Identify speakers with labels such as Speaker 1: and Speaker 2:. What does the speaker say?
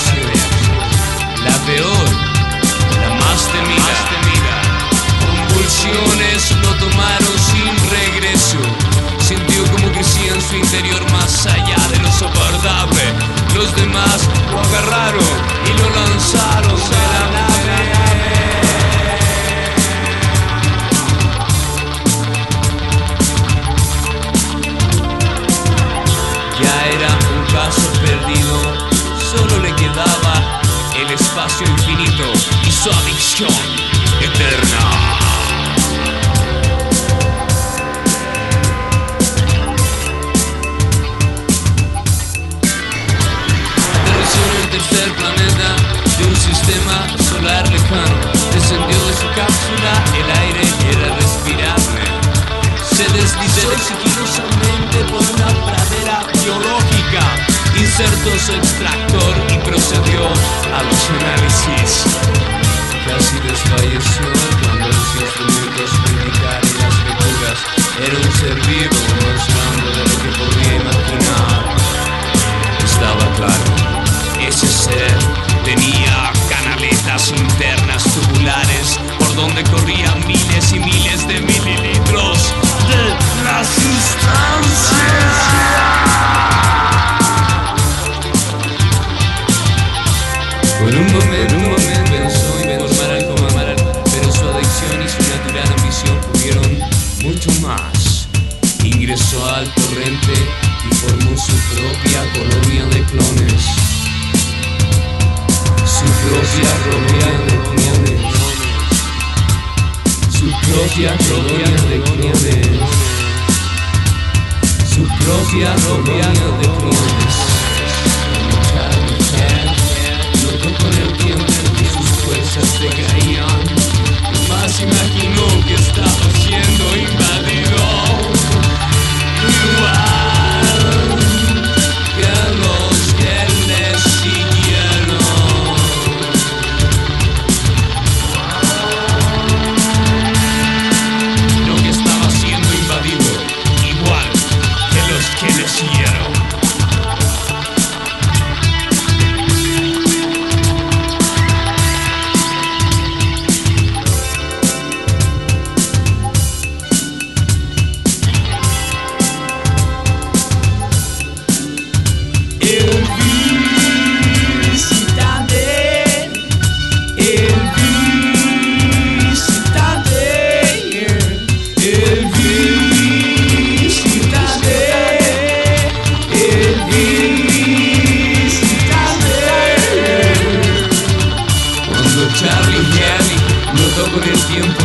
Speaker 1: reacción, la peor, la más temida. Convulsiones lo tomaron sin regreso. Sintió como crecía en su interior más allá de lo soportable. Los demás lo agarraron y lo lanzaron de la nave. Ya era un caso perdido, solo le quedaba el espacio infinito y su adicción eterna. Tercer planeta de un sistema solar lejano. Descendió de su cápsula, el aire era respirable. Se deslizó sigilosamente por una pradera biológica. Insertó su extractor y procedió a los análisis. Casi desfalleció cuando los instrumentos indicaron las lecturas. Era un ser vivo más grande de lo que podía imaginar. Estaba claro. Ese ser tenía canaletas internas tubulares por donde corrían miles y miles de mililitros de la sustancia. Por un momento pensó en formar algo más, pero su adicción y su natural ambición pudieron mucho más. Ingresó al torrente y formó su propia colonia de clones. Su propia colonia de clones. Su propia colonia de clones. Su propia colonia de clones. Notó con el tiempo que sus fuerzas decaían. Jamás imaginó que estaba siendo invadido. Igual que los que le siguieron. Que le siguieron. Charlie Kelly notó con el tiempo